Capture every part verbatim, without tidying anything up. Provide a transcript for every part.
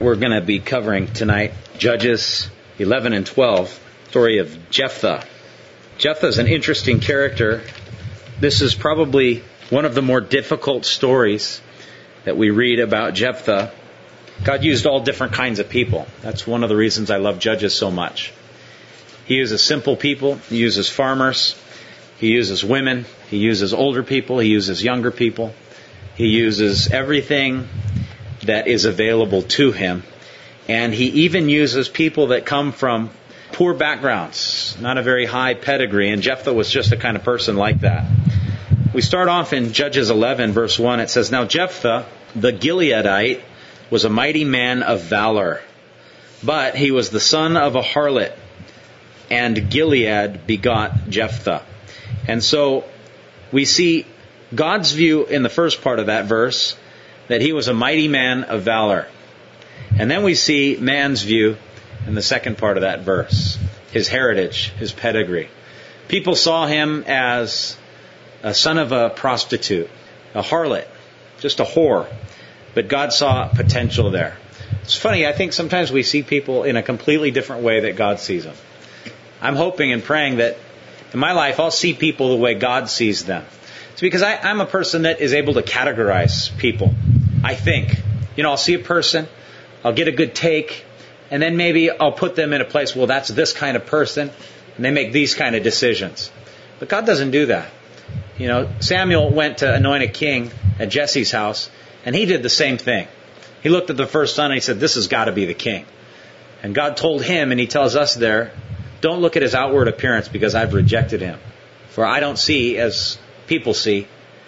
We're going to be covering tonight Judges eleven and twelve, story of Jephthah. Jephthah is an interesting character. This is probably one of the more difficult stories that we read about Jephthah. God used all different kinds of people. That's one of the reasons I love Judges so much. He uses simple people. He uses farmers. He uses women. He uses older people. He uses younger people. He uses everything that is available to him. And he even uses people that come from poor backgrounds, not a very high pedigree. And Jephthah was just a kind of person like that. We start off in Judges eleven, verse one. It says, "Now Jephthah, the Gileadite, was a mighty man of valor, but he was the son of a harlot, and Gilead begot Jephthah." And so we see God's view in the first part of that verse, that he was a mighty man of valor. And then we see man's view in the second part of that verse, his heritage, his pedigree. People saw him as a son of a prostitute, a harlot, just a whore. But God saw potential there. It's funny, I think sometimes we see people in a completely different way that God sees them. I'm hoping and praying that in my life I'll see people the way God sees them. It's because I, I'm a person that is able to categorize people. I think. You know, I'll see a person, I'll get a good take, and then maybe I'll put them in a place, well, that's this kind of person, and they make these kind of decisions. But God doesn't do that. You know, Samuel went to anoint a king at Jesse's house, and he did the same thing. He looked at the first son and he said, this has got to be the king. And God told him, and he tells us there, don't look at his outward appearance because I've rejected him. For I don't see as people see,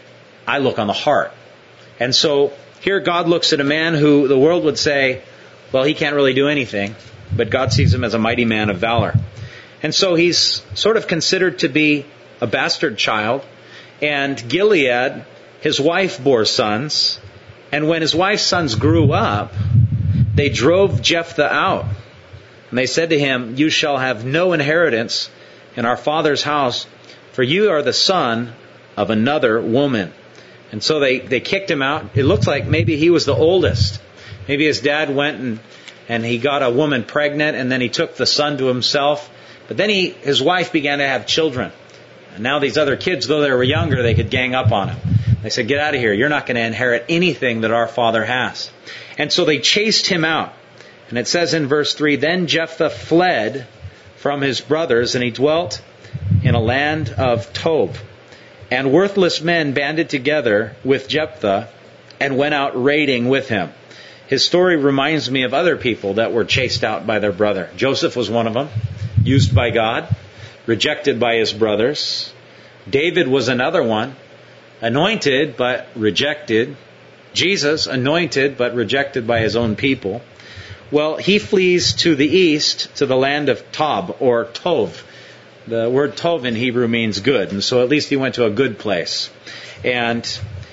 I look on the heart. And so here God looks at a man who the world would say, well, he can't really do anything, but God sees him as a mighty man of valor. And so he's sort of considered to be a bastard child. And Gilead, his wife, bore sons. And when his wife's sons grew up, they drove Jephthah out. And they said to him, you shall have no inheritance in our father's house, for you are the son of another woman. And so they, they kicked him out. It looks like maybe he was the oldest. Maybe his dad went and, and he got a woman pregnant, and then he took the son to himself. But then he his wife began to have children. And now these other kids, though they were younger, they could gang up on him. They said, get out of here. You're not going to inherit anything that our father has. And so they chased him out. And it says in verse three, then Jephthah fled from his brothers, and he dwelt in a land of Tob. And worthless men banded together with Jephthah and went out raiding with him. His story reminds me of other people that were chased out by their brother. Joseph was one of them, used by God, rejected by his brothers. David was another one, anointed but rejected. Jesus, anointed but rejected by his own people. Well, he flees to the east, to the land of Tob, or Tov. The word Tov in Hebrew means good, and so at least he went to a good place. And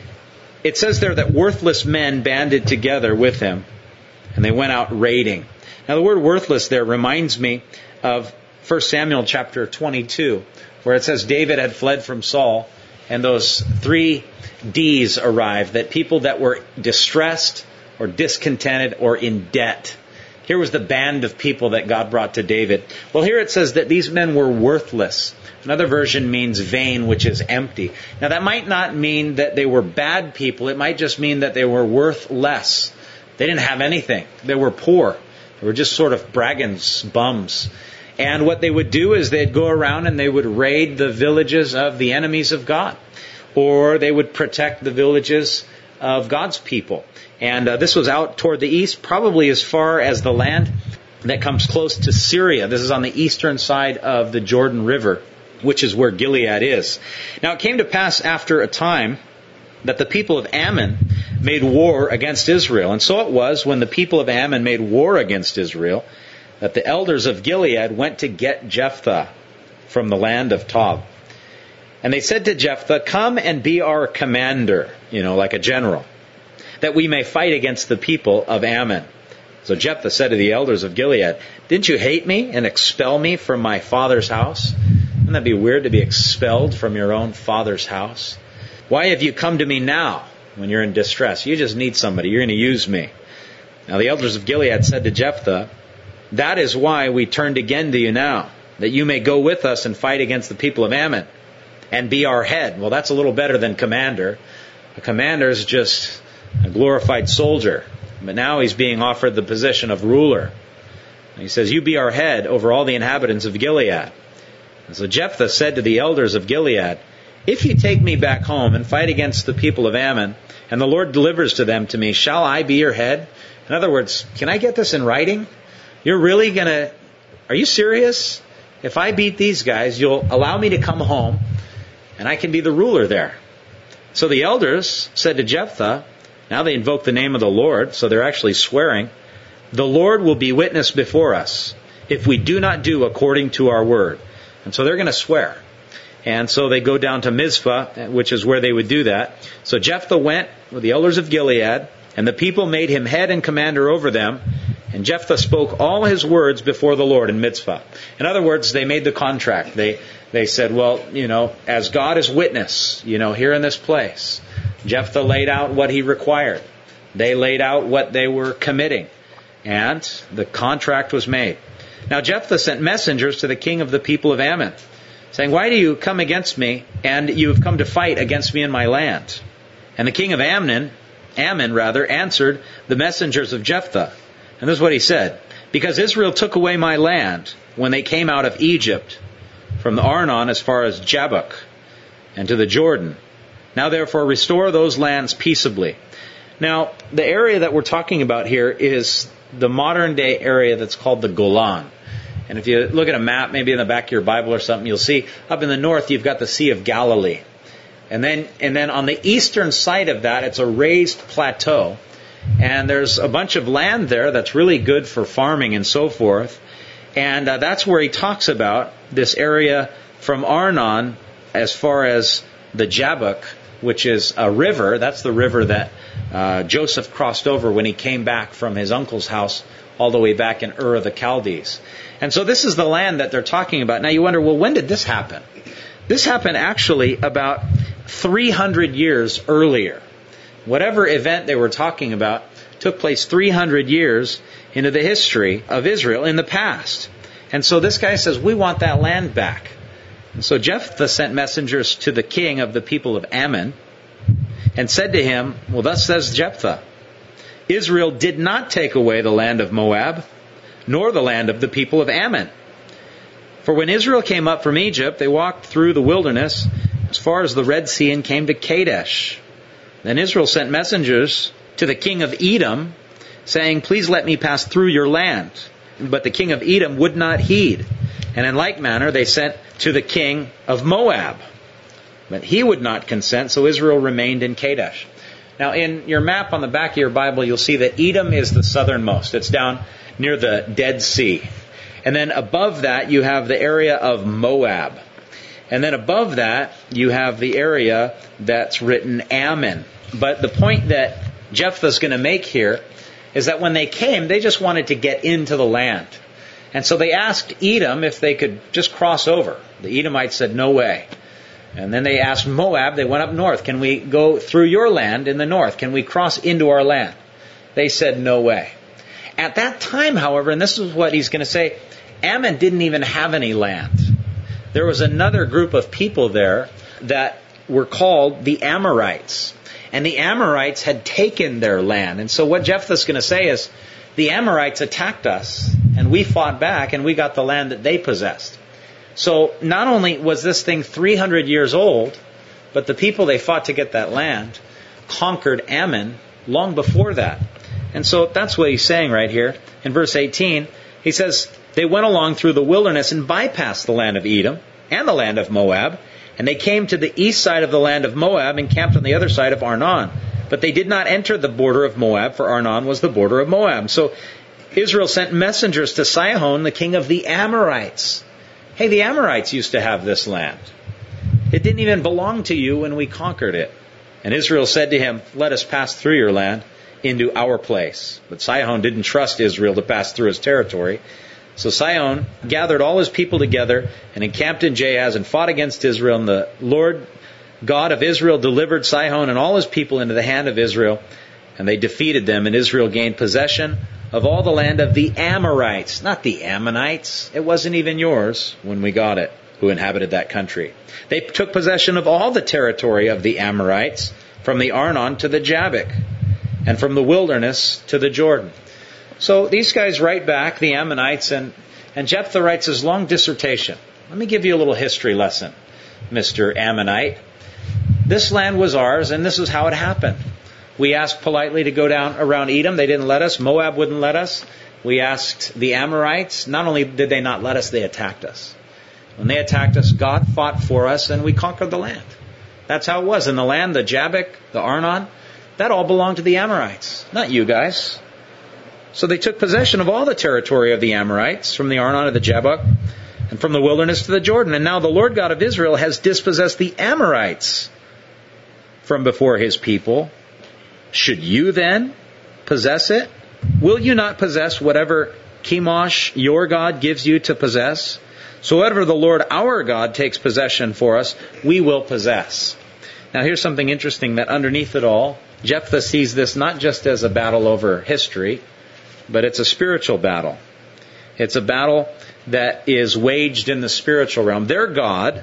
it says there that worthless men banded together with him, and they went out raiding. Now the word worthless there reminds me of First Samuel chapter twenty-two, where it says David had fled from Saul, and those three D's arrived, that people that were distressed or discontented or in debt. Here was the band of people that God brought to David. Well, here it says that these men were worthless. Another version means vain, which is empty. Now, that might not mean that they were bad people. It might just mean that they were worth less. They didn't have anything. They were poor. They were just sort of brigands, bums. And what they would do is they'd go around and they would raid the villages of the enemies of God. Or they would protect the villages of God's people. And uh, this was out toward the east, probably as far as the land that comes close to Syria. This is on the eastern side of the Jordan River, which is where Gilead is. Now, it came to pass after a time that the people of Ammon made war against Israel. And so it was, when the people of Ammon made war against Israel, that the elders of Gilead went to get Jephthah from the land of Tob. And they said to Jephthah, come and be our commander, you know, like a general, that we may fight against the people of Ammon. So Jephthah said to the elders of Gilead, didn't you hate me and expel me from my father's house? Wouldn't that be weird to be expelled from your own father's house? Why have you come to me now when you're in distress? You just need somebody. You're going to use me. Now the elders of Gilead said to Jephthah, "That is why we turned again to you now, that you may go with us and fight against the people of Ammon, and be our head." Well, that's a little better than commander. A commander is just a glorified soldier. But now he's being offered the position of ruler. And he says, "You be our head over all the inhabitants of Gilead." And so Jephthah said to the elders of Gilead, "If you take me back home and fight against the people of Ammon, and the Lord delivers to them to me, shall I be your head?" In other words, can I get this in writing? You're really going to, are you serious? If I beat these guys, you'll allow me to come home, and I can be the ruler there. So the elders said to Jephthah, now they invoke the name of the Lord, so they're actually swearing, "The Lord will be witness before us if we do not do according to our word." And so they're going to swear. And so they go down to Mizpah, which is where they would do that. So Jephthah went with the elders of Gilead, and the people made him head and commander over them. And Jephthah spoke all his words before the Lord in Mizpah. In other words, they made the contract. They they said, well, you know, as God is witness, you know, here in this place, Jephthah laid out what he required. They laid out what they were committing. And the contract was made. Now Jephthah sent messengers to the king of the people of Ammon, saying, "Why do you come against me, and you have come to fight against me in my land?" And the king of Ammon, Ammon rather, answered the messengers of Jephthah. And this is what he said: "Because Israel took away my land when they came out of Egypt, from the Arnon as far as Jabbok, and to the Jordan. Now therefore restore those lands peaceably." Now, the area that we're talking about here is the modern day area that's called the Golan. And if you look at a map, maybe in the back of your Bible or something, you'll see up in the north you've got the Sea of Galilee. And then and then on the eastern side of that, it's a raised plateau. And there's a bunch of land there that's really good for farming and so forth. And uh, that's where he talks about this area from Arnon as far as the Jabbok, which is a river. That's the river that uh, Joseph crossed over when he came back from his uncle's house all the way back in Ur of the Chaldees. And so this is the land that they're talking about. Now you wonder, well, when did this happen? This happened actually about three hundred years earlier. Whatever event they were talking about took place three hundred years into the history of Israel in the past. And so this guy says, we want that land back. And so Jephthah sent messengers to the king of the people of Ammon and said to him, well, thus says Jephthah, Israel did not take away the land of Moab, nor the land of the people of Ammon. For when Israel came up from Egypt, they walked through the wilderness as far as the Red Sea and came to Kadesh. Then Israel sent messengers to the king of Edom, saying, please let me pass through your land. But the king of Edom would not heed. And in like manner they sent to the king of Moab. But he would not consent, so Israel remained in Kadesh. Now in your map on the back of your Bible, you'll see that Edom is the southernmost. It's down near the Dead Sea. And then above that you have the area of Moab. And then above that you have the area that's written Ammon. But the point that Jephthah's going to make here is that when they came, they just wanted to get into the land. And so they asked Edom if they could just cross over. The Edomites said, no way. And then they asked Moab, they went up north, can we go through your land in the north? Can we cross into our land? They said, no way. At that time, however, and this is what he's going to say, Ammon didn't even have any land. There was another group of people there that were called the Amorites. And the Amorites had taken their land. And so what Jephthah's going to say is, the Amorites attacked us, and we fought back, and we got the land that they possessed. So not only was this thing three hundred years old, but the people they fought to get that land conquered Ammon long before that. And so that's what he's saying right here. In verse eighteen, he says, they went along through the wilderness and bypassed the land of Edom and the land of Moab, and they came to the east side of the land of Moab and camped on the other side of Arnon. But they did not enter the border of Moab, for Arnon was the border of Moab. So Israel sent messengers to Sihon, the king of the Amorites. Hey, the Amorites used to have this land. It didn't even belong to you when we conquered it. And Israel said to him, let us pass through your land into our place. But Sihon didn't trust Israel to pass through his territory. So Sihon gathered all his people together and encamped in Jahaz and fought against Israel. And the Lord God of Israel delivered Sihon and all his people into the hand of Israel. And they defeated them, and Israel gained possession of all the land of the Amorites, not the Ammonites. It wasn't even yours when we got it, who inhabited that country. They took possession of all the territory of the Amorites, from the Arnon to the Jabbok, and from the wilderness to the Jordan. So these guys write back, the Ammonites, and, and Jephthah writes his long dissertation. Let me give you a little history lesson, Mister Ammonite. This land was ours, and this is how it happened. We asked politely to go down around Edom. They didn't let us. Moab wouldn't let us. We asked the Amorites. Not only did they not let us, they attacked us. When they attacked us, God fought for us, and we conquered the land. That's how it was. In the land, the Jabbok, the Arnon, that all belonged to the Amorites, not you guys. So they took possession of all the territory of the Amorites, from the Arnon to the Jabbok, and from the wilderness to the Jordan. And now the Lord God of Israel has dispossessed the Amorites from before his people. Should you then possess it? Will you not possess whatever Chemosh, your God, gives you to possess? So whatever the Lord our God takes possession for us, we will possess. Now here's something interesting, that underneath it all, Jephthah sees this not just as a battle over history, but it's a spiritual battle. It's a battle that is waged in the spiritual realm. Their God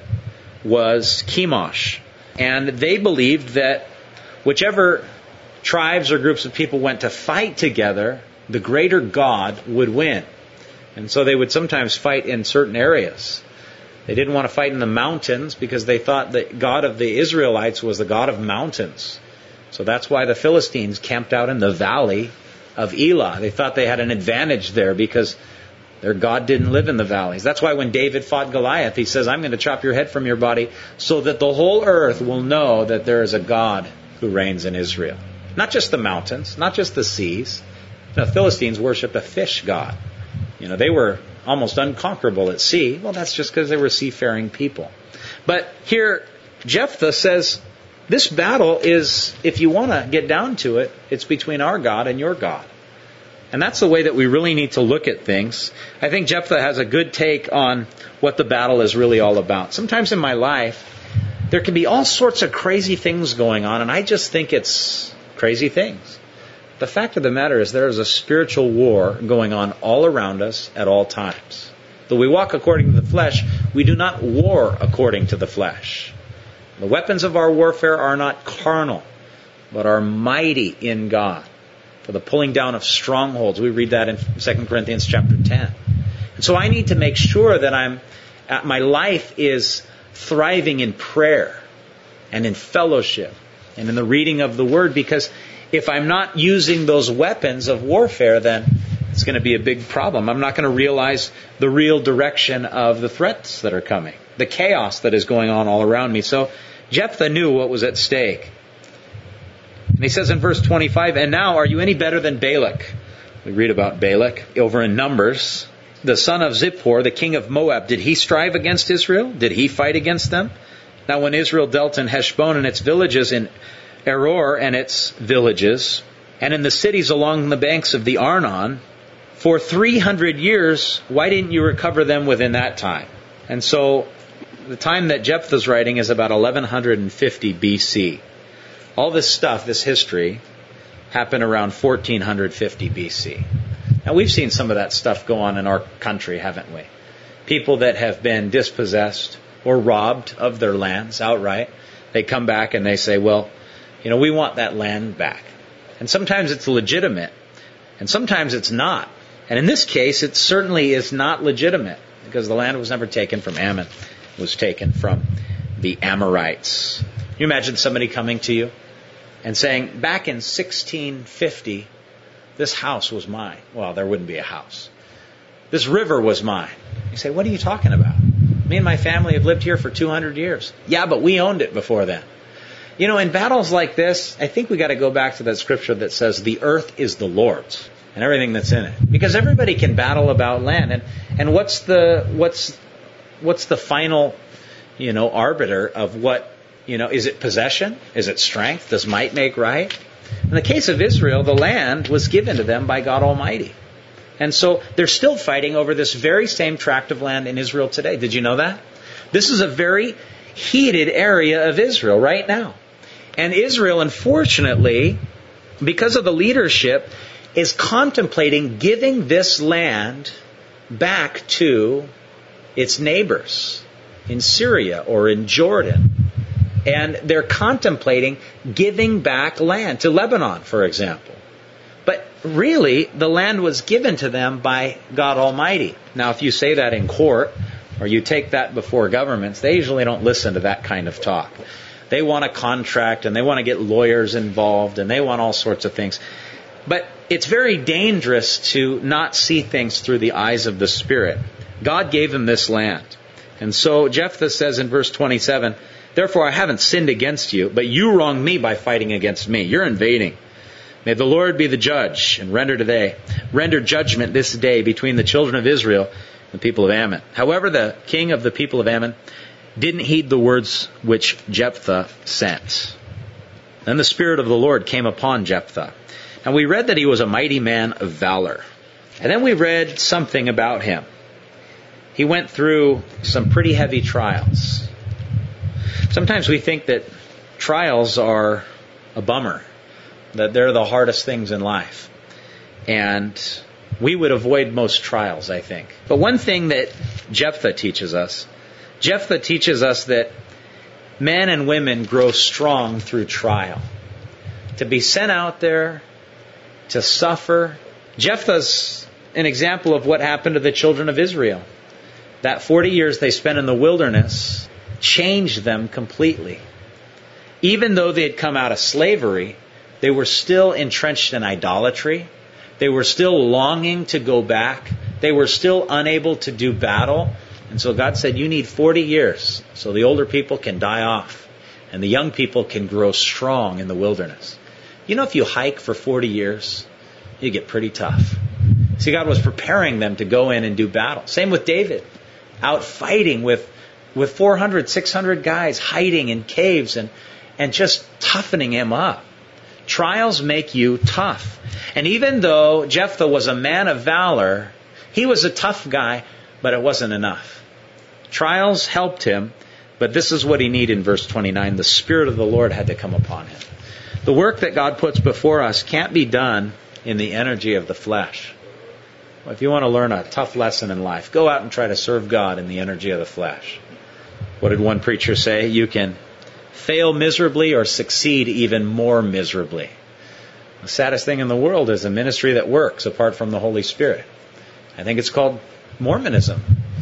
was Chemosh, and they believed that whichever tribes or groups of people went to fight together, the greater God would win. And so they would sometimes fight in certain areas. They didn't want to fight in the mountains because they thought the God of the Israelites was the God of mountains. So that's why the Philistines camped out in the valley of Elah. They thought they had an advantage there because their God didn't live in the valleys. That's why when David fought Goliath, he says, I'm going to chop your head from your body so that the whole earth will know that there is a God who reigns in Israel. Not just the mountains, not just the seas. The Philistines worshipped a fish god. You know, they were almost unconquerable at sea. Well, that's just because they were seafaring people. But here, Jephthah says, this battle is, if you want to get down to it, it's between our God and your God. And that's the way that we really need to look at things. I think Jephthah has a good take on what the battle is really all about. Sometimes in my life, there can be all sorts of crazy things going on, and I just think it's crazy things. The fact of the matter is there is a spiritual war going on all around us at all times. Though we walk according to the flesh, we do not war according to the flesh. The weapons of our warfare are not carnal, but are mighty in God for the pulling down of strongholds. We read that in Second Corinthians chapter ten. And so I need to make sure that I'm, my life is thriving in prayer and in fellowship and in the reading of the Word, because if I'm not using those weapons of warfare, then it's going to be a big problem. I'm not going to realize the real direction of the threats that are coming, the chaos that is going on all around me. So Jephthah knew what was at stake. And he says in verse twenty-five, and now are you any better than Balak? We read about Balak over in Numbers. The son of Zippor, the king of Moab, did he strive against Israel? Did he fight against them? Now when Israel dealt in Heshbon and its villages, in Eror and its villages, and in the cities along the banks of the Arnon, for three hundred years, why didn't you recover them within that time? And so the time that Jephthah's writing is about eleven fifty B C. All this stuff, this history, happened around fourteen fifty B C. Now we've seen some of that stuff go on in our country, haven't we? People that have been dispossessed or robbed of their lands outright, they come back and they say, well, you know, we want that land back. And sometimes it's legitimate, and sometimes it's not. And in this case, it certainly is not legitimate, because the land was never taken from Ammon. It was taken from the Amorites. Can you imagine somebody coming to you and saying, back in sixteen fifty, this house was mine. Well, there wouldn't be a house. This river was mine. You say, what are you talking about? Me and my family have lived here for two hundred years. Yeah, but we owned it before then. You know, in battles like this, I think we got to go back to that scripture that says the earth is the Lord's and everything that's in it. Because everybody can battle about land. And, and what's the what's what's the final, you know, arbiter of what, you know, is it possession? Is it strength? Does might make right? In the case of Israel, the land was given to them by God Almighty. And so they're still fighting over this very same tract of land in Israel today. Did you know that? This is a very heated area of Israel right now. And Israel, unfortunately, because of the leadership, is contemplating giving this land back to its neighbors in Syria or in Jordan. And they're contemplating giving back land to Lebanon, for example. But really, the land was given to them by God Almighty. Now, if you say that in court, or you take that before governments, they usually don't listen to that kind of talk. They want a contract, and they want to get lawyers involved, and they want all sorts of things. But it's very dangerous to not see things through the eyes of the Spirit. God gave him this land. And so Jephthah says in verse twenty-seven, therefore I haven't sinned against you, but you wronged me by fighting against me. You're invading. May the Lord be the judge, and render today, render judgment this day between the children of Israel and the people of Ammon. However, the king of the people of Ammon didn't heed the words which Jephthah sent. Then the Spirit of the Lord came upon Jephthah. And we read that he was a mighty man of valor. And then we read something about him. He went through some pretty heavy trials. Sometimes we think that trials are a bummer, that they're the hardest things in life. And we would avoid most trials, I think. But one thing that Jephthah teaches us, Jephthah teaches us that men and women grow strong through trial. To be sent out there, to suffer. Jephthah's an example of what happened to the children of Israel. That forty years they spent in the wilderness changed them completely. Even though they had come out of slavery, they were still entrenched in idolatry. They were still longing to go back. They were still unable to do battle. And so God said, you need forty years so the older people can die off and the young people can grow strong in the wilderness. You know, if you hike for forty years, you get pretty tough. See, God was preparing them to go in and do battle. Same with David, out fighting with, with four hundred, six hundred guys hiding in caves and, and just toughening him up. Trials make you tough. And even though Jephthah was a man of valor, he was a tough guy, but it wasn't enough. Trials helped him, but this is what he needed in verse twenty-nine. The Spirit of the Lord had to come upon him. The work that God puts before us can't be done in the energy of the flesh. Well, if you want to learn a tough lesson in life, go out and try to serve God in the energy of the flesh. What did one preacher say? You can fail miserably or succeed even more miserably. The saddest thing in the world is a ministry that works apart from the Holy Spirit. I think it's called Mormonism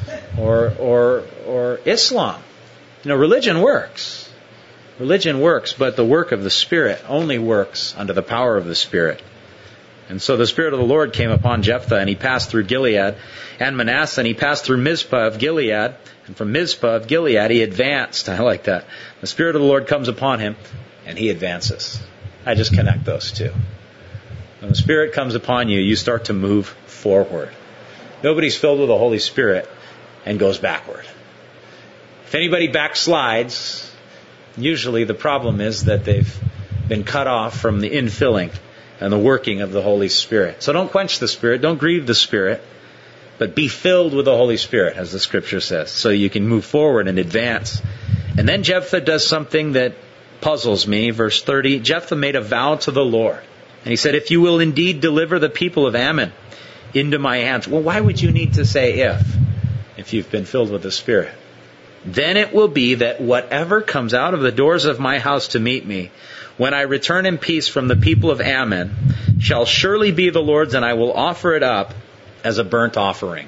or or or Islam. You know, religion works. Religion works, but the work of the Spirit only works under the power of the Spirit. And so the Spirit of the Lord came upon Jephthah, and he passed through Gilead and Manasseh, and he passed through Mizpah of Gilead, and from Mizpah of Gilead he advanced. I like that. The Spirit of the Lord comes upon him, and he advances. I just connect those two. When the Spirit comes upon you, you start to move forward. Nobody's filled with the Holy Spirit and goes backward. If anybody backslides, usually the problem is that they've been cut off from the infilling and the working of the Holy Spirit. So don't quench the Spirit, don't grieve the Spirit, but be filled with the Holy Spirit, as the Scripture says, so you can move forward and advance. And then Jephthah does something that puzzles me. Verse thirty, Jephthah made a vow to the Lord. And he said, if you will indeed deliver the people of Ammon into my hands. Well, why would you need to say if, if you've been filled with the Spirit? Then it will be that whatever comes out of the doors of my house to meet me, when I return in peace from the people of Ammon, shall surely be the Lord's, and I will offer it up as a burnt offering.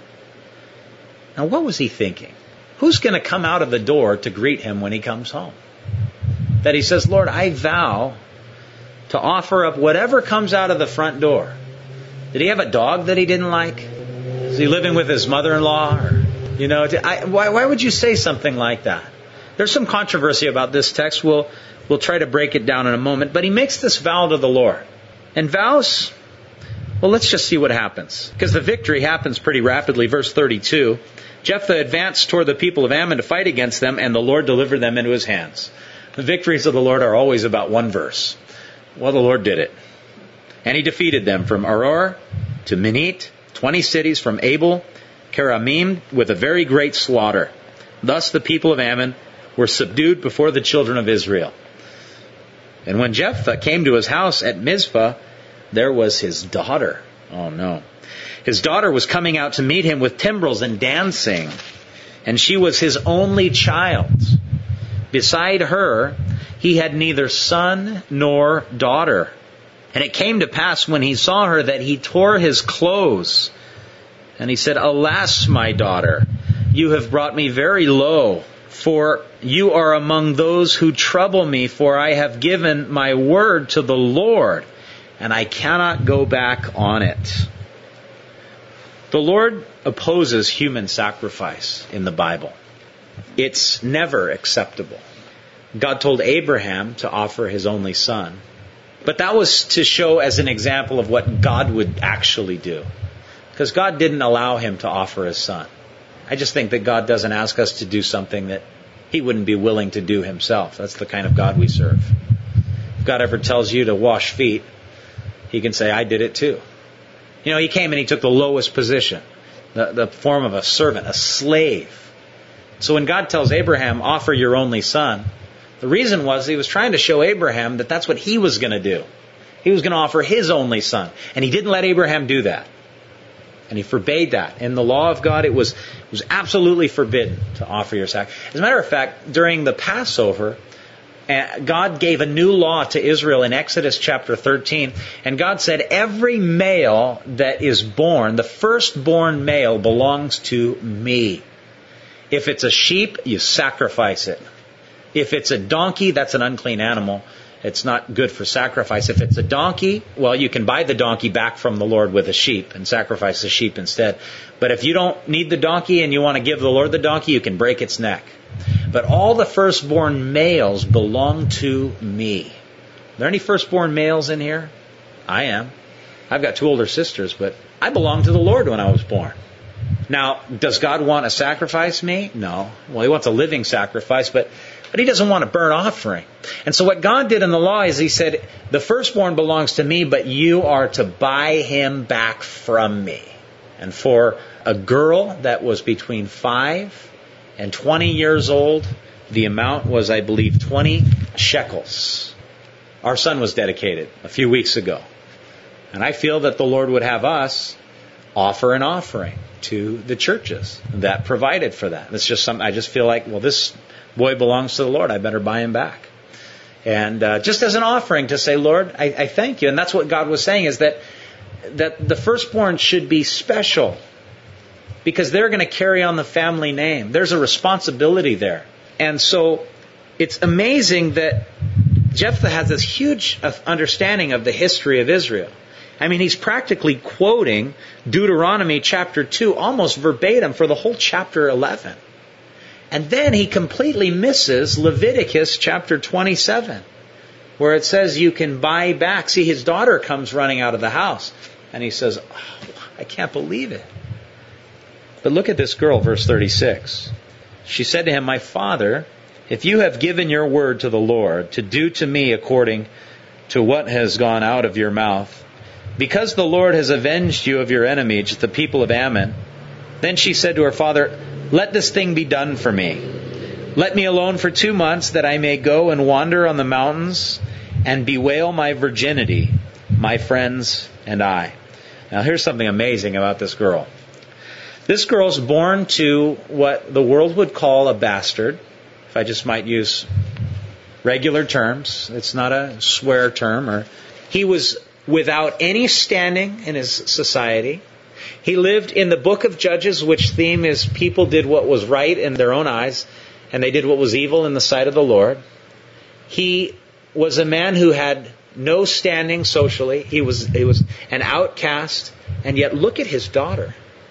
Now, what was he thinking? Who's going to come out of the door to greet him when he comes home? That he says, Lord, I vow to offer up whatever comes out of the front door. Did he have a dog that he didn't like? Is he living with his mother-in-law? Or, you know, I, why, why would you say something like that? There's some controversy about this text. We'll, we'll try to break it down in a moment. But he makes this vow to the Lord. And vows, well, let's just see what happens. Because the victory happens pretty rapidly. Verse thirty-two, Jephthah advanced toward the people of Ammon to fight against them, and the Lord delivered them into his hands. The victories of the Lord are always about one verse. Well, the Lord did it. And he defeated them from Aroer to Minit, twenty cities from Abel, Keramim, with a very great slaughter. Thus the people of Ammon were subdued before the children of Israel. And when Jephthah came to his house at Mizpah, there was his daughter. Oh no. His daughter was coming out to meet him with timbrels and dancing, and she was his only child. Beside her, he had neither son nor daughter. And it came to pass when he saw her that he tore his clothes. And he said, Alas, my daughter, you have brought me very low, for you are among those who trouble me, for I have given my word to the Lord, and I cannot go back on it. The Lord opposes human sacrifice in the Bible. It's never acceptable. God told Abraham to offer his only son, but that was to show as an example of what God would actually do, because God didn't allow him to offer his son. I just think that God doesn't ask us to do something that He wouldn't be willing to do Himself. That's the kind of God we serve. If God ever tells you to wash feet, He can say, I did it too. You know, He came and He took the lowest position, the, the form of a servant, a slave. So when God tells Abraham, offer your only son, the reason was He was trying to show Abraham that that's what he was going to do. He was going to offer his only son. And He didn't let Abraham do that. And He forbade that. In the law of God, it was, it was absolutely forbidden to offer your sacrifice. As a matter of fact, during the Passover, God gave a new law to Israel in Exodus chapter thirteen. And God said, every male that is born, the firstborn male, belongs to me. If it's a sheep, you sacrifice it. If it's a donkey, that's an unclean animal. It's not good for sacrifice. If it's a donkey, well, you can buy the donkey back from the Lord with a sheep and sacrifice the sheep instead. But if you don't need the donkey and you want to give the Lord the donkey, you can break its neck. But all the firstborn males belong to me. Are there any firstborn males in here? I am. I've got two older sisters, but I belonged to the Lord when I was born. Now, does God want to sacrifice me? No. Well, He wants a living sacrifice, but But He doesn't want a burnt offering. And so what God did in the law is He said, the firstborn belongs to me, but you are to buy him back from me. And for a girl that was between five and twenty years old, the amount was, I believe, twenty shekels. Our son was dedicated a few weeks ago. And I feel that the Lord would have us offer an offering to the churches that provided for that. It's just something, I just feel like, well, this boy belongs to the Lord. I better buy him back. And uh, just as an offering to say, Lord, I, I thank you. And that's what God was saying, is that that the firstborn should be special because they're going to carry on the family name. There's a responsibility there. And so it's amazing that Jephthah has this huge understanding of the history of Israel. I mean, he's practically quoting Deuteronomy chapter two almost verbatim for the whole chapter eleven. And then he completely misses Leviticus chapter twenty-seven, where it says you can buy back. See, his daughter comes running out of the house, and he says, oh, I can't believe it. But look at this girl, verse thirty-six. She said to him, my father, if you have given your word to the Lord to do to me according to what has gone out of your mouth, because the Lord has avenged you of your enemies, the people of Ammon, then she said to her father, let this thing be done for me. Let me alone for two months that I may go and wander on the mountains and bewail my virginity, my friends and I. Now here's something amazing about this girl. This girl's born to what the world would call a bastard, if I just might use regular terms. It's not a swear term. Or he was without any standing in his society. He lived in the book of Judges, which theme is people did what was right in their own eyes, and they did what was evil in the sight of the Lord. He was a man who had no standing socially. He was, he was an outcast, and yet look at his daughter.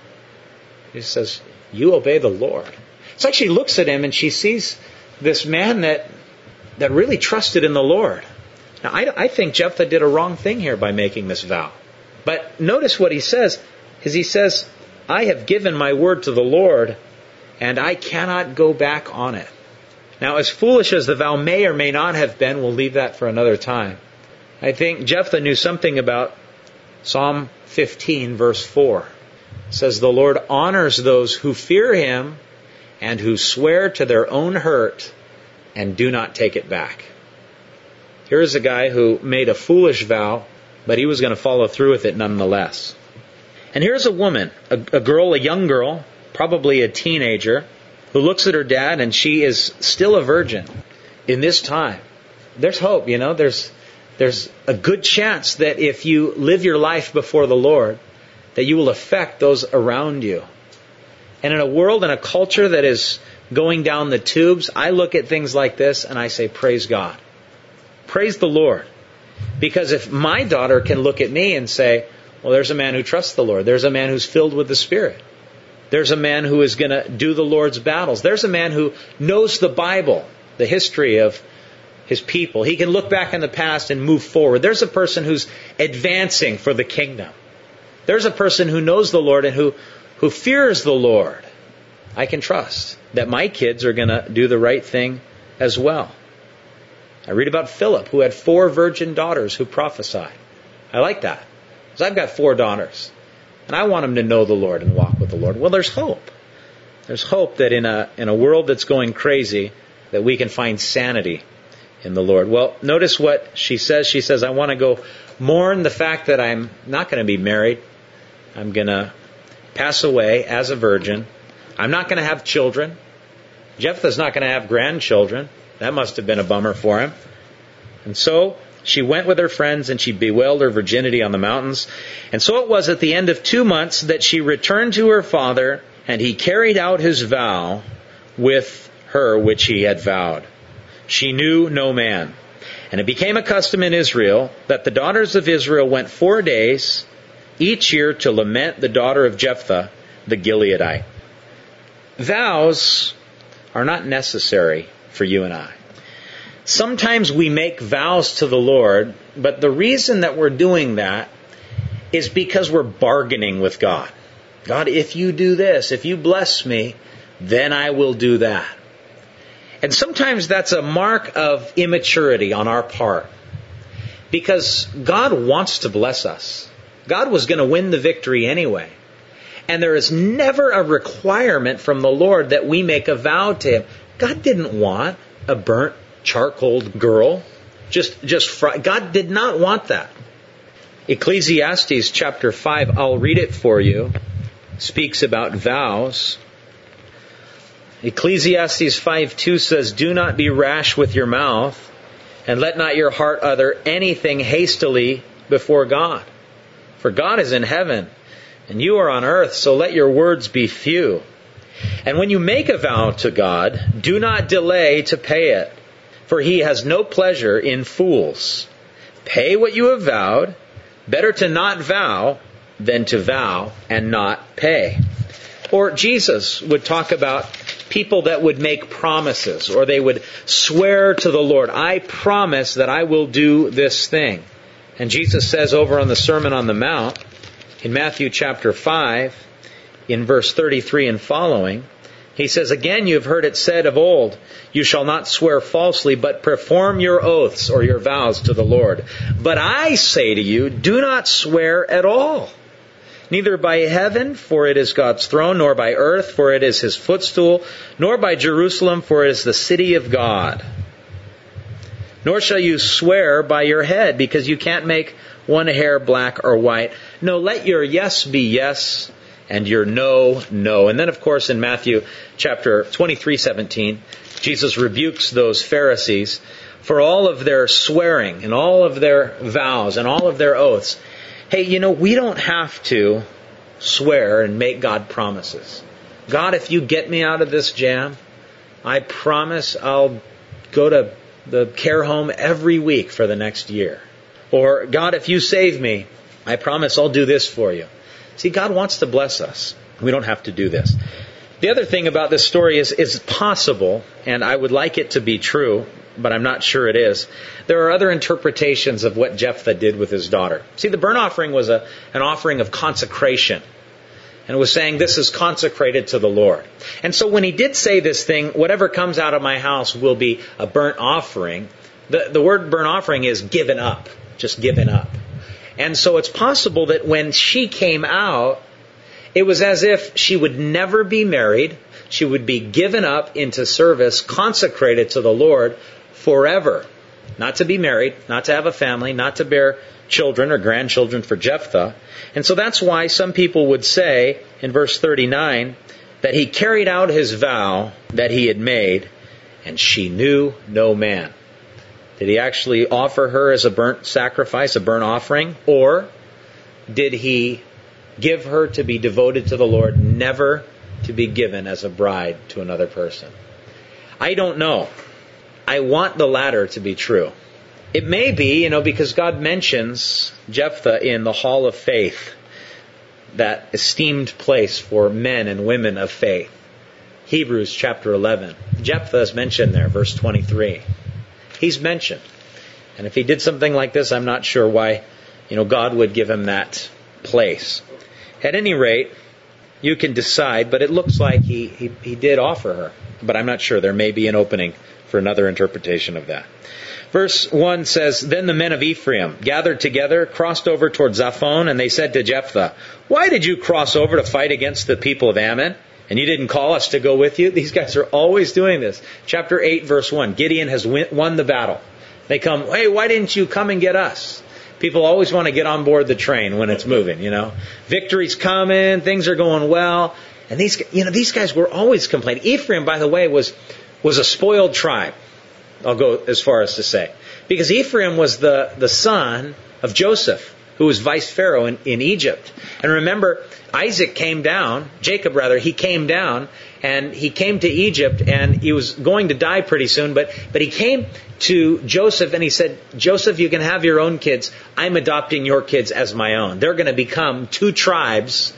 He says, you obey the Lord. It's like she looks at him and she sees this man that that really trusted in the Lord. Now, I, I think Jephthah did a wrong thing here by making this vow. But notice what he says. Is he says, I have given my word to the Lord, and I cannot go back on it. Now, as foolish as the vow may or may not have been, we'll leave that for another time. I think Jephthah knew something about Psalm fifteen, verse four. It says, the Lord honors those who fear Him and who swear to their own hurt and do not take it back. Here is a guy who made a foolish vow, but he was going to follow through with it nonetheless. And here's a woman, a, a girl, a young girl, probably a teenager, who looks at her dad and she is still a virgin in this time. There's hope, you know. There's there's a good chance that if you live your life before the Lord, that you will affect those around you. And in a world and a culture that is going down the tubes, I look at things like this and I say, praise God. Praise the Lord. Because if my daughter can look at me and say, well, there's a man who trusts the Lord. There's a man who's filled with the Spirit. There's a man who is going to do the Lord's battles. There's a man who knows the Bible, the history of his people. He can look back in the past and move forward. There's a person who's advancing for the kingdom. There's a person who knows the Lord and who, who fears the Lord. I can trust that my kids are going to do the right thing as well. I read about Philip, who had four virgin daughters who prophesied. I like that. Because I've got four daughters. And I want them to know the Lord and walk with the Lord. Well, there's hope. There's hope that in a in a world that's going crazy, that we can find sanity in the Lord. Well, notice what she says. She says, I want to go mourn the fact that I'm not going to be married. I'm going to pass away as a virgin. I'm not going to have children. Jephthah's not going to have grandchildren. That must have been a bummer for him. And so she went with her friends and she bewailed her virginity on the mountains. And so it was at the end of two months that she returned to her father, and he carried out his vow with her which he had vowed. She knew no man. And it became a custom in Israel that the daughters of Israel went four days each year to lament the daughter of Jephthah, the Gileadite. Vows are not necessary for you and I. Sometimes we make vows to the Lord, but the reason that we're doing that is because we're bargaining with God. God, if you do this, if you bless me, then I will do that. And sometimes that's a mark of immaturity on our part. Because God wants to bless us. God was going to win the victory anyway. And there is never a requirement from the Lord that we make a vow to Him. God didn't want a burnt charcoal girl. Just, just fry. God did not want that. Ecclesiastes chapter five, I'll read it for you, speaks about vows. Ecclesiastes five two says, do not be rash with your mouth, and let not your heart utter anything hastily before God. For God is in heaven, and you are on earth, so let your words be few. And when you make a vow to God, do not delay to pay it, for He has no pleasure in fools. Pay what you have vowed. Better to not vow than to vow and not pay. Or Jesus would talk about people that would make promises, or they would swear to the Lord, I promise that I will do this thing. And Jesus says over on the Sermon on the Mount, in Matthew chapter five, in verse thirty-three and following, He says, again, you have heard it said of old, you shall not swear falsely, but perform your oaths or your vows to the Lord. But I say to you, do not swear at all. Neither by heaven, for it is God's throne, nor by earth, for it is His footstool, nor by Jerusalem, for it is the city of God. Nor shall you swear by your head, because you can't make one hair black or white. No, let your yes be yes, and your no, no. And then, of course, in Matthew chapter twenty-three seventeen, Jesus rebukes those Pharisees for all of their swearing and all of their vows and all of their oaths. Hey, you know, we don't have to swear and make God promises. God, if you get me out of this jam, I promise I'll go to the care home every week for the next year. Or, God, if you save me, I promise I'll do this for you. See, God wants to bless us. We don't have to do this. The other thing about this story is it's possible, and I would like it to be true, but I'm not sure it is. There are other interpretations of what Jephthah did with his daughter. See, the burnt offering was a, an offering of consecration. And it was saying, this is consecrated to the Lord. And so when he did say this thing, whatever comes out of my house will be a burnt offering. The, the word burnt offering is given up. Just given up. And so it's possible that when she came out, it was as if she would never be married. She would be given up into service, consecrated to the Lord forever. not to be married, not to have a family, not to bear children or grandchildren for Jephthah. And so that's why some people would say in verse thirty-nine that he carried out his vow that he had made, and she knew no man. Did he actually offer her as a burnt sacrifice, a burnt offering? Or did he give her to be devoted to the Lord, never to be given as a bride to another person? I don't know. I want the latter to be true. It may be, you know, because God mentions Jephthah in the hall of faith, that esteemed place for men and women of faith. Hebrews chapter eleven. Jephthah is mentioned there, verse twenty-three. He's mentioned. And if he did something like this, I'm not sure why, you know, God would give him that place. At any rate, you can decide, but it looks like he, he, he did offer her. But I'm not sure. There may be an opening for another interpretation of that. Verse one says, Then the men of Ephraim gathered together, crossed over toward Zaphon, and they said to Jephthah, Why did you cross over to fight against the people of Ammon? And you didn't call us to go with you? These guys are always doing this. Chapter eight, verse one. Gideon has win- won the battle. They come, hey, why didn't you come and get us? People always want to get on board the train when it's moving, you know. Victory's coming, things are going well. And these, you know, these guys were always complaining. Ephraim, by the way, was, was a spoiled tribe. I'll go as far as to say. Because Ephraim was the, the son of Joseph, who was vice pharaoh in, in Egypt. And remember, Isaac came down, Jacob rather, he came down, and he came to Egypt, and he was going to die pretty soon, but, but he came to Joseph, and he said, Joseph, you can have your own kids. I'm adopting your kids as my own. They're going to become two tribes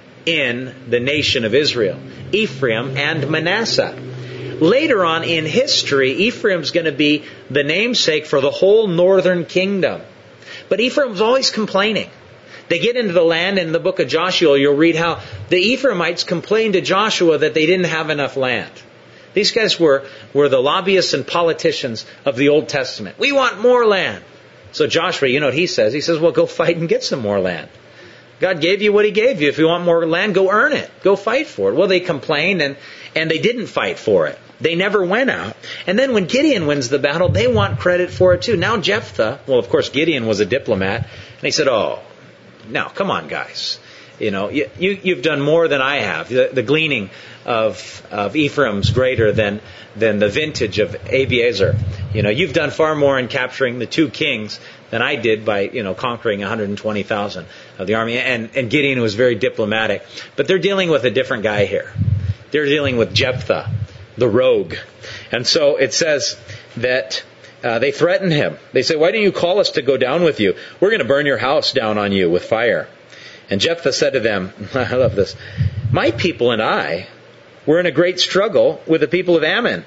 in the nation of Israel, Ephraim and Manasseh. Later on in history, Ephraim's going to be the namesake for the whole northern kingdom. But Ephraim's always complaining. They get into the land, and in the book of Joshua, you'll read how the Ephraimites complained to Joshua that they didn't have enough land. These guys were, were the lobbyists and politicians of the Old Testament. We want more land. So Joshua, you know what he says? He says, well, go fight and get some more land. God gave you what He gave you. If you want more land, go earn it. Go fight for it. Well, they complained, and, and they didn't fight for it. They never went out. And then when Gideon wins the battle, they want credit for it too. Now Jephthah, well, of course, Gideon was a diplomat, and he said, oh, no, come on, guys. You know, you, you, you've done more than I have. The, the gleaning of, of Ephraim's greater than, than the vintage of Abiezer. You know, you've done far more in capturing the two kings than I did by, you know, conquering one hundred twenty thousand of the army. And, and Gideon was very diplomatic. But they're dealing with a different guy here. They're dealing with Jephthah, the rogue. And so it says that uh, they threaten him. They say, why don't you call us to go down with you? We're going to burn your house down on you with fire. And Jephthah said to them, I love this, my people and I were in a great struggle with the people of Ammon.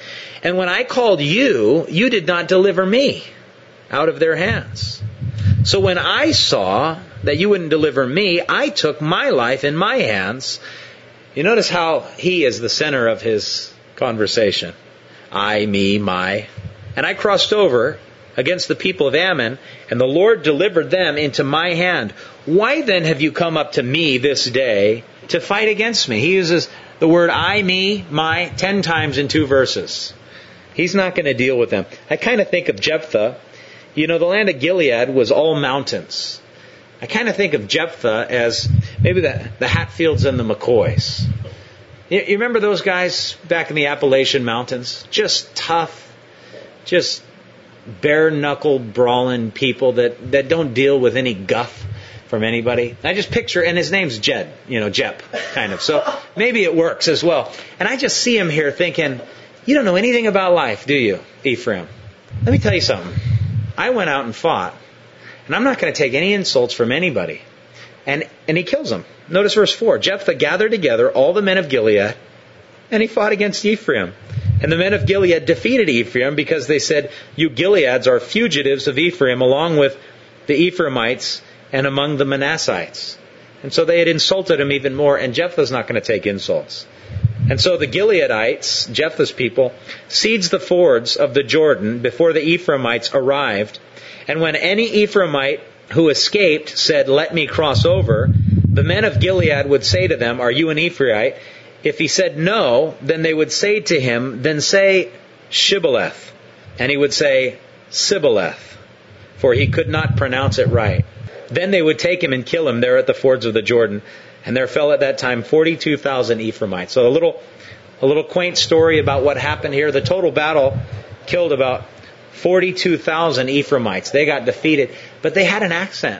And when I called you, you did not deliver me out of their hands. So when I saw that you wouldn't deliver me, I took my life in my hands. You notice how he is the center of his conversation. I, me, my. And I crossed over against the people of Ammon, and the Lord delivered them into my hand. Why then have you come up to me this day to fight against me? He uses the word I, me, my, ten times in two verses. He's not going to deal with them. I kind of think of Jephthah. You know, the land of Gilead was all mountains. I kind of think of Jephthah as maybe the, the Hatfields and the McCoys. You, you remember those guys back in the Appalachian Mountains? Just tough, just bare-knuckled, brawling people that, that don't deal with any guff from anybody. I just picture, and his name's Jed, you know, Jep, kind of. So maybe it works as well. And I just see him here thinking, you don't know anything about life, do you, Ephraim? Let me tell you something. I went out and fought, and I'm not going to take any insults from anybody. And and he kills them. Notice verse four. Jephthah gathered together all the men of Gilead, and he fought against Ephraim. And the men of Gilead defeated Ephraim because they said, you Gileads are fugitives of Ephraim along with the Ephraimites and among the Manassites. And so they had insulted him even more, and Jephthah's not going to take insults. And so the Gileadites, Jephthah's people, sieged the fords of the Jordan before the Ephraimites arrived. And when any Ephraimite who escaped said, let me cross over, the men of Gilead would say to them, are you an Ephraimite? If he said no, then they would say to him, then say Shibboleth. And he would say, Sibboleth, for he could not pronounce it right. Then they would take him and kill him there at the fords of the Jordan. And there fell at that time forty-two thousand Ephraimites. So a little, a little quaint story about what happened here. The total battle killed about forty-two thousand Ephraimites. They got defeated, but they had an accent.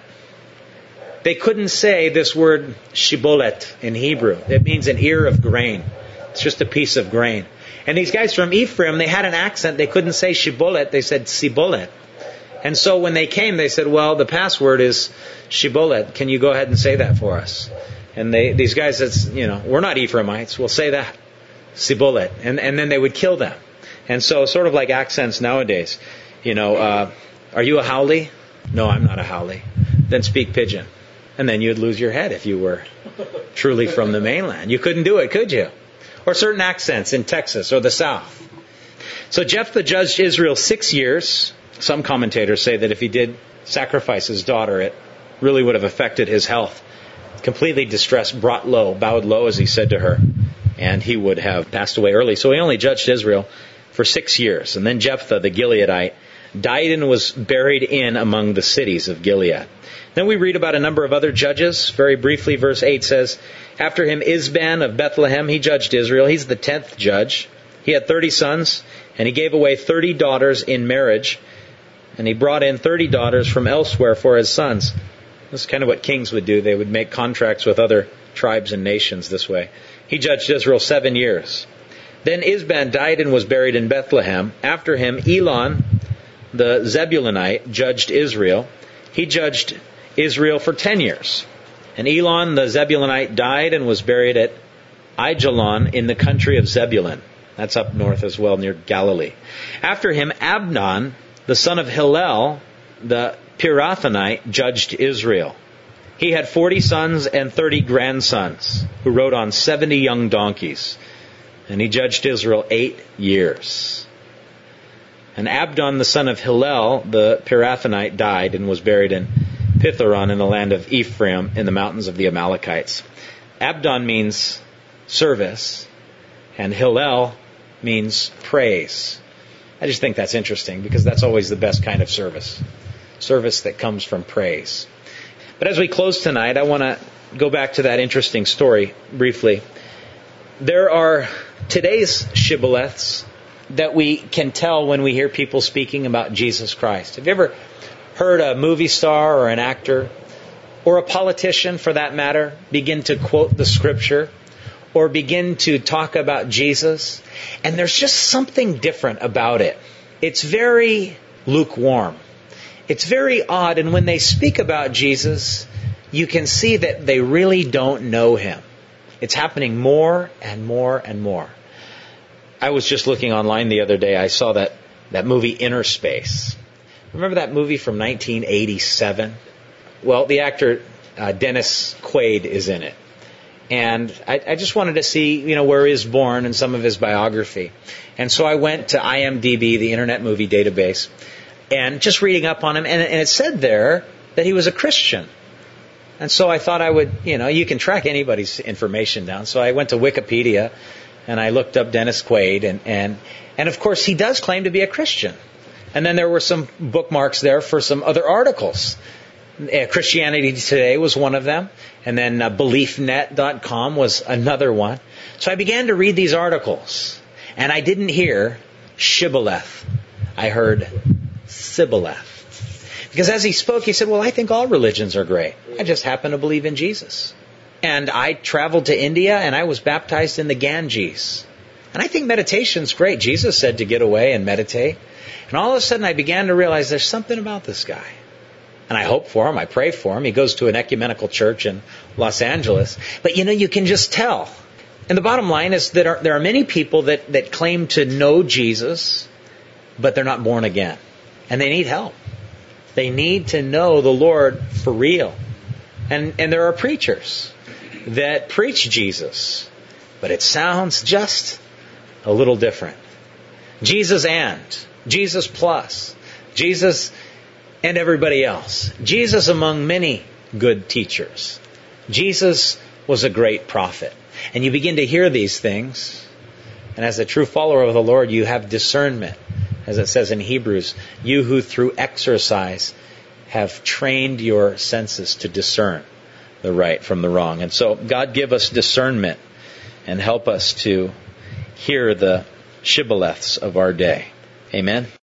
They couldn't say this word shibboleth in Hebrew. It means an ear of grain. It's just a piece of grain. And these guys from Ephraim, they had an accent. They couldn't say shibboleth. They said siboleth. And so when they came, they said, well, the password is shibboleth. Can you go ahead and say that for us? And they, these guys said, you know, we're not Ephraimites. We'll say that. Siboleth. And, and then they would kill them. And so sort of like accents nowadays. You know, uh, are you a haole? No, I'm not a haole. Then speak pidgin. And then you'd lose your head if you were truly from the mainland. You couldn't do it, could you? Or certain accents in Texas or the South. So Jephthah judged Israel six years. Some commentators say that if he did sacrifice his daughter, it really would have affected his health. Completely distressed, brought low, bowed low, as he said to her, and he would have passed away early. So he only judged Israel for six years. And then Jephthah, the Gileadite, died and was buried in among the cities of Gilead. Then we read about a number of other judges. Very briefly, verse eight says, after him Isban of Bethlehem, he judged Israel. He's the tenth judge. He had thirty sons, and he gave away thirty daughters in marriage. And he brought in thirty daughters from elsewhere for his sons. This is kind of what kings would do. They would make contracts with other tribes and nations this way. He judged Israel seven years. Then Isban died and was buried in Bethlehem. After him, Elon, the Zebulunite, judged Israel. He judged Israel for ten years. And Elon, the Zebulunite, died and was buried at Aijalon in the country of Zebulun. That's up north as well, near Galilee. After him, Abdon, the son of Hillel, the Pirathonite, judged Israel. He had forty sons and thirty grandsons who rode on seventy young donkeys. And he judged Israel eight years. And Abdon, the son of Hillel, the Pirathonite, died and was buried in Pitharon in the land of Ephraim in the mountains of the Amalekites. Abdon means service, and Hillel means praise. I just think that's interesting because that's always the best kind of service. Service that comes from praise. But as we close tonight, I want to go back to that interesting story briefly. There are today's shibboleths that we can tell when we hear people speaking about Jesus Christ. Have you ever heard a movie star or an actor or a politician, for that matter, begin to quote the Scripture or begin to talk about Jesus? And there's just something different about it. It's very lukewarm. It's very odd. And when they speak about Jesus, you can see that they really don't know Him. It's happening more and more and more. I was just looking online the other day. I saw that, that movie Inner Space. Remember that movie from nineteen eighty-seven? Well, the actor uh, Dennis Quaid is in it. And I, I just wanted to see, you know, where he was born and some of his biography. And so I went to I M D B, the Internet Movie Database, and just reading up on him. And, and it said there that he was a Christian. And so I thought I would, you know, you can track anybody's information down. So I went to Wikipedia and I looked up Dennis Quaid. And, and, and of course, he does claim to be a Christian. And then there were some bookmarks there for some other articles. Christianity Today was one of them. And then uh, belief net dot com was another one. So I began to read these articles. And I didn't hear shibboleth. I heard sibboleth. Because as he spoke, he said, well, I think all religions are great. I just happen to believe in Jesus. And I traveled to India and I was baptized in the Ganges. And I think meditation's great. Jesus said to get away and meditate. And all of a sudden I began to realize there's something about this guy. And I hope for him. I pray for him. He goes to an ecumenical church in Los Angeles. But you know, you can just tell. And the bottom line is that are, there are many people that, that claim to know Jesus, but they're not born again. And they need help. They need to know the Lord for real. And, and there are preachers that preach Jesus, but it sounds just a little different. Jesus and, Jesus plus, Jesus and everybody else. Jesus among many good teachers. Jesus was a great prophet. And you begin to hear these things, and as a true follower of the Lord, you have discernment as it says in Hebrews, you who through exercise have trained your senses to discern the right from the wrong. And so God give us discernment and help us to hear the shibboleths of our day. Amen.